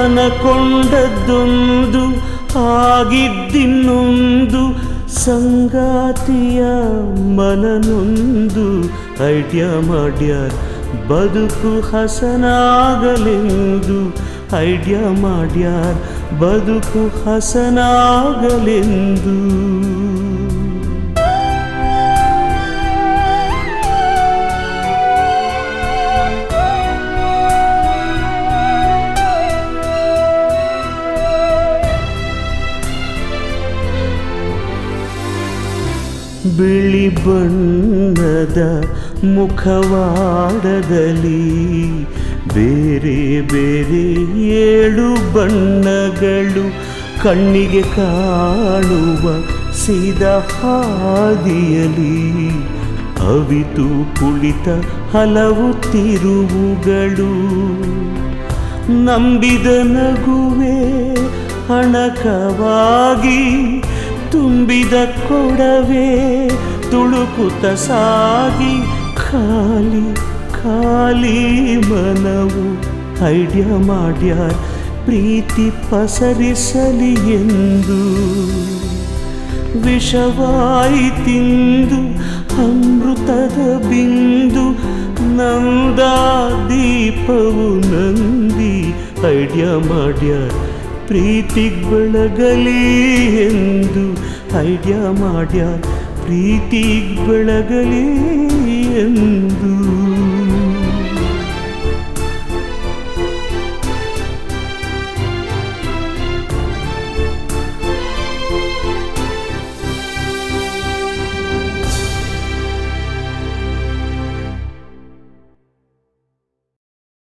ಅನಕೊಂಡದ್ದೊಂದು ಆಗಿದ್ದಿನ್ನೊಂದು ಸಂಗಾತಿಯ ಮನನೊಂದು ಐಡಿಯಾ ಮಾಡ್ಯಾರ ಬದುಕು ಹಸನಾಗಲೆಂದು ಐಡಿಯಾ ಮಾಡ್ಯಾರ ಬದುಕು ಹಸನಾಗಲೆಂದು ಬಿಳಿ ಬಣ್ಣದ ಮುಖವಾಡದಲ್ಲಿ ಬೇರೆ ಬೇರೆ 7 ಬಣ್ಣಗಳು ಕಣ್ಣಿಗೆ ಕಾಣುವ ಸೀದಾ ಹಾದಿಯಲಿ ಅವಿತು ಕುಳಿತ ಹಲವು ತಿರುವುಗಳು ನಂಬಿದ ನಗುವೆ ಅಣಕವಾಗಿ ತುಂಬಿದ ಕೊಡವೆ ತುಳುಕುತ ಸಾಗಿ ಖಾಲಿ ಖಾಲಿ ಮನವು ಐಡಿಯಾ ಮಾಡ್ಯಾರ ಪ್ರೀತಿ ಪಸರಿಸಲಿ ಎಂದು ವಿಷವಾಯಿತಿಂದು ಅಮೃತದ ಬಿಂದು ನಂದ ದೀಪವು ನಂದಿ ಐಡಿಯಾ ಮಾಡ್ಯಾರ ಪ್ರೀತಿಗ್ ಬೆಳಗಲಿ ಎಂದು ಐಡಿಯಾ ಮಾಡ್ಯಾರ ಪ್ರೀತಿಗ್ ಬೆಳಗಲಿ ಎಂದು